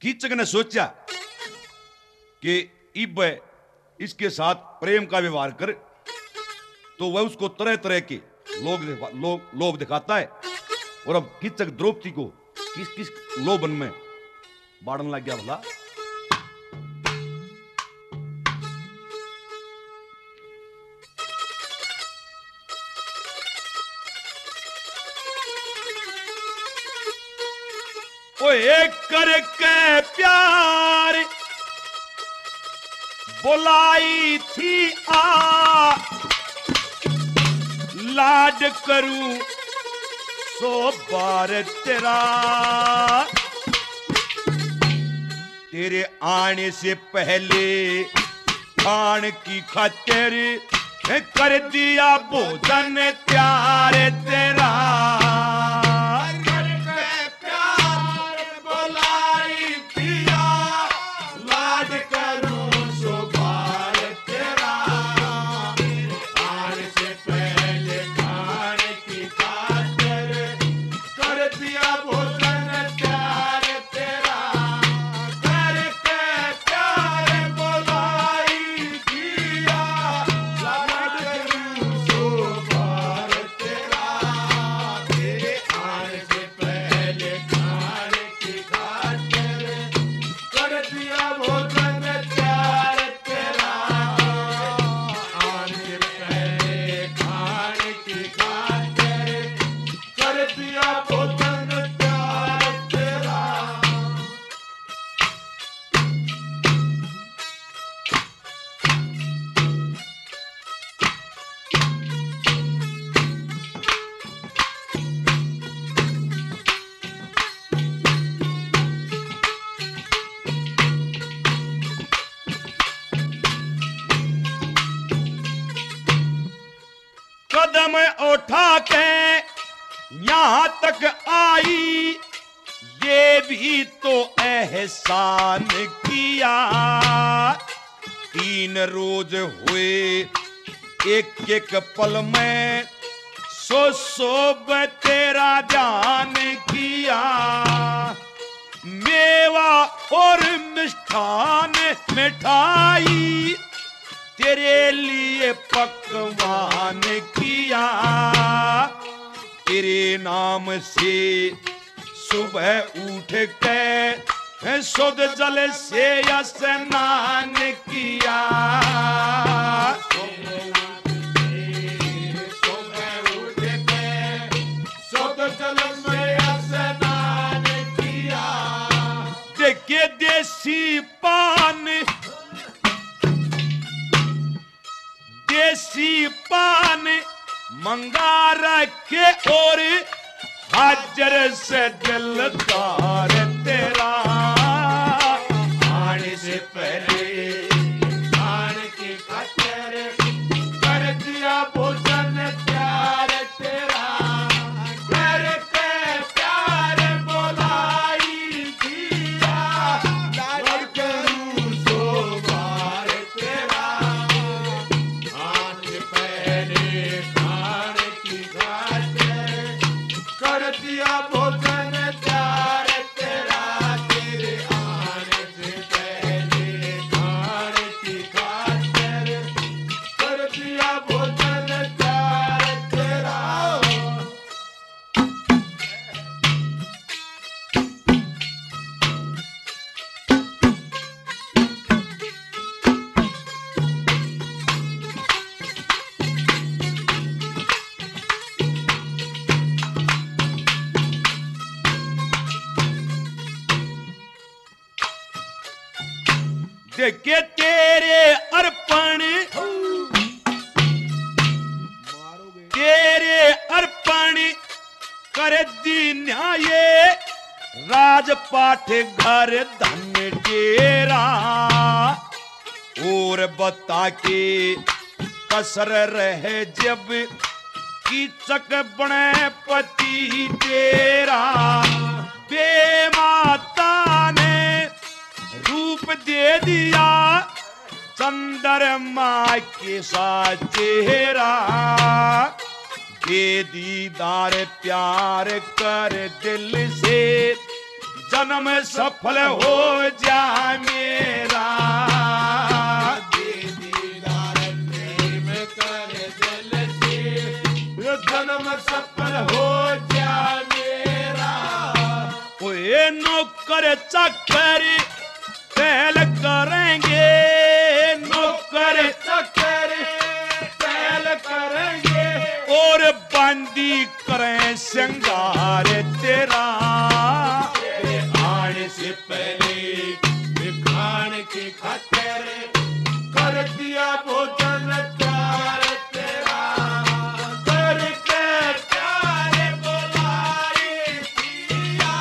कीचक ने सोचा कि इब इसके साथ प्रेम का व्यवहार कर, तो वह उसको तरह तरह के लोभ दिखाता है। और अब कीचक द्रौपदी को किस किस लोभन में बाड़न लग गया भला। ओ एक करके प्यार बुलाई थी आ, लाड करूं सो बार तेरा, तेरे आने से पहले खान की खातिर कर दिया भोजन त्यार तेरा। कदम उठा के यहां तक आई, ये भी तो एहसान किया। 3 रोज हुए एक एक पल में, सो तेरा ध्यान किया। मेवा और मिष्ठान मिठाई तेरे लिए पकवान किया। तेरे नाम से सुबह उठ के शुद्ध जल से स्नान किया। सुबह उठ के शुद्ध जल से स्नान किया। देखे देसी पान, देसी पान मंगा रखे और हाजर से दिलदार तेरा। आने से पहले खान की खातिर कर दिया भोजन प्यार तेरा। घर पे प्यार बुलाई दिया, लाड करूं सो बार तेरा। कर दिया भोजन प्यार तेरा। तेरे आने से पहले खान की खातिर कर दिया भोजन प्यार तेरा। देखे तेरे अर्पण, तेरे अर्पण कर दी न्याय। राजपाठ घर धन डेरा, और बता के कसर रहे जब कीचक बने पति तेरा। बेमाता ने रूप दे दिया, चंद्रमा के साथ चेहरा। दे दीदार प्यार कर दिल से, जन्म सब सफल हो जा मेरा, जन्म सफल हो जा मेरा। ओए नौकर चाकर पहल करेंगे, नौकर चक्कर पहल करेंगे, और बंदी करें श्रृंगार तेरा। तेरे आने से पहले खाने की खातिर कर दिया भोजन प्यार तेरा, करके प्यार बुलाए दिया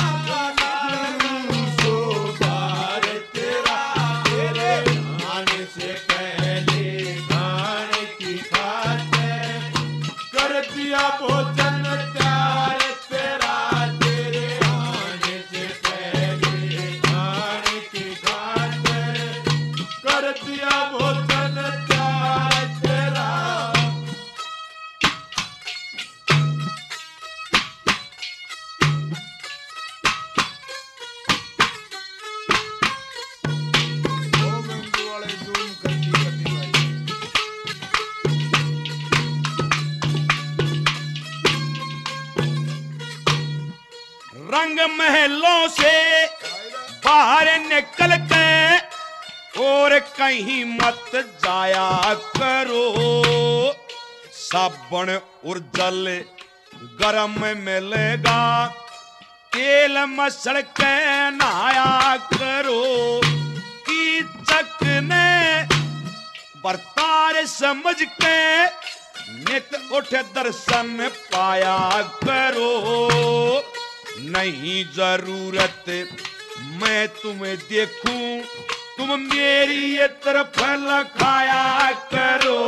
सो बार तेरा। तेरे आने से पहले खाने की खातिर कर दिया भोजन प्यार तेरा, तेरे आने से पहले खाने की खातिर कर दिया भोजन प्यार तेरा। रंग महलों से बाहर निकल के और कहीं मत जाया करो, साबुन और जल गरम मिलेगा, तेल मसल के नहाया करो, कीचक ने बरतार समझ के नित उठ दर्शन पाया करो। नहीं जरूरत मैं तुम्हें देखूं, तुम मेरी ये तरफ लखाया करो।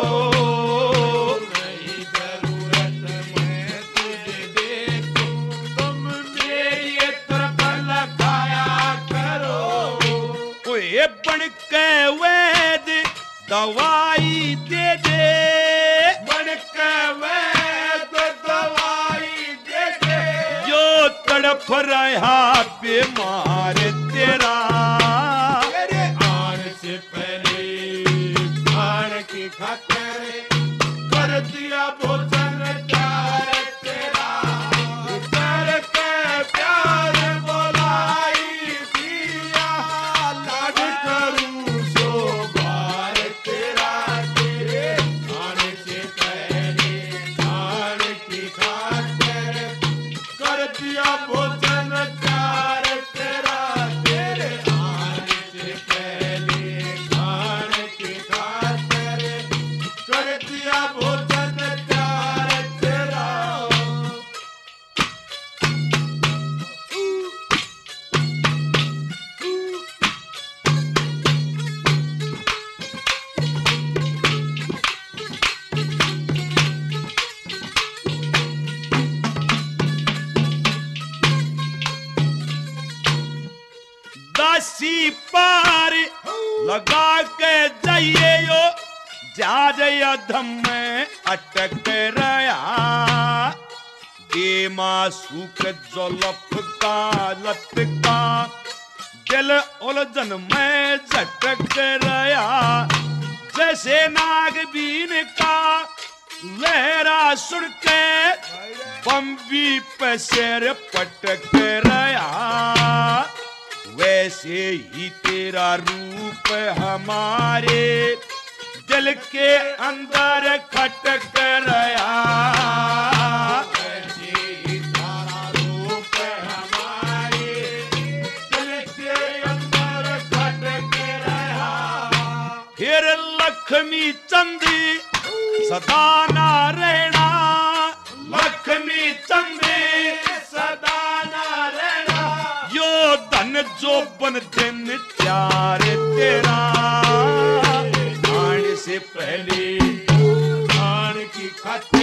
नहीं जरूरत मैं तुझे देखूं, तुम मेरी ये तरफ लखाया करो। ओए बन के वैद दवाई दे दे, बन के वैद दवाई दे दे, जो तड़फ रहा बीमार तेरा। तेरे आने से पहले खाने की खातिर कर दिया भोजन प्यार तेरा, करके प्यार बुलाई दिया लाड करूं सो बार तेरा। तेरे आने से पहले खाने की खातिर कर दिया भोजन प्यार तेरा, तेरे आने से पहले खाने की खातिर कर दिया भोजन प्यार तेरा। दासी पार लगा के जाइए यो, जहाज अधम में अटक रहा, देमा सूख जोलफ का लटका, दिल उलझन में झटक रहा, जैसे नागबीन का लहरा सुन के बम्बी पे सिर पटक रहा। वैसे ही तेरा रूप हमारे दिल के अंदर खटक रहा, वैसे ही तेरा रूप हमारे दिल के अंदर खटक रहा। फिर लक्ष्मी चंदी सदा ना रहना, लक्ष्मी चंदी सदा ना रहना, यो धन जो बन दिन प्यार तेरा। आने से पहले खाने की खातिर